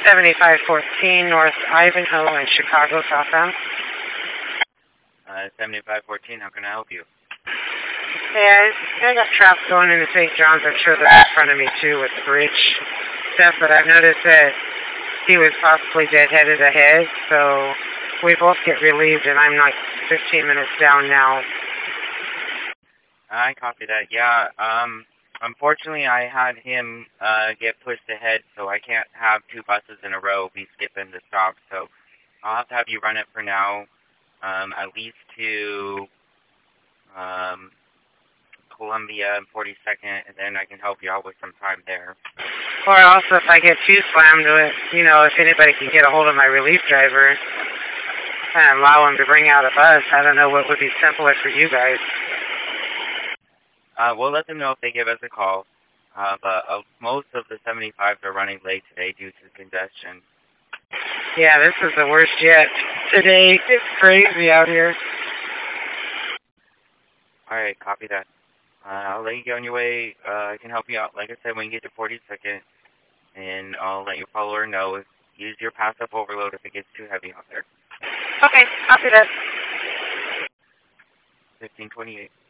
7514 North Ivanhoe in Chicago, southbound. 7514, how can I help you? Yeah, I got traps going into St. John's. I'm sure they're in front of me, too, with the bridge stuff, but I've noticed that he was possibly deadheaded ahead, so we both get relieved, and I'm like 15 minutes down now. I copy that. Yeah, unfortunately I had him get pushed ahead, so I can't have two buses in a row be skipping the stop, so I'll have you run it for now, at least to Columbia and 42nd, and then I can help you out with some time there. Or also, if I get too slammed with, if anybody can get a hold of my relief driver and allow him to bring out a bus, I don't know what would be simpler for you guys. We'll let them know if they give us a call, but most of the 75s are running late today due to congestion. Yeah, this is the worst yet. Today, it's crazy out here. Alright, copy that. I'll let you get on your way. I can help you out. Like I said, when you get to 42nd, and I'll let your follower know. Use your passive overload if it gets too heavy out there. Okay, copy that. 1528.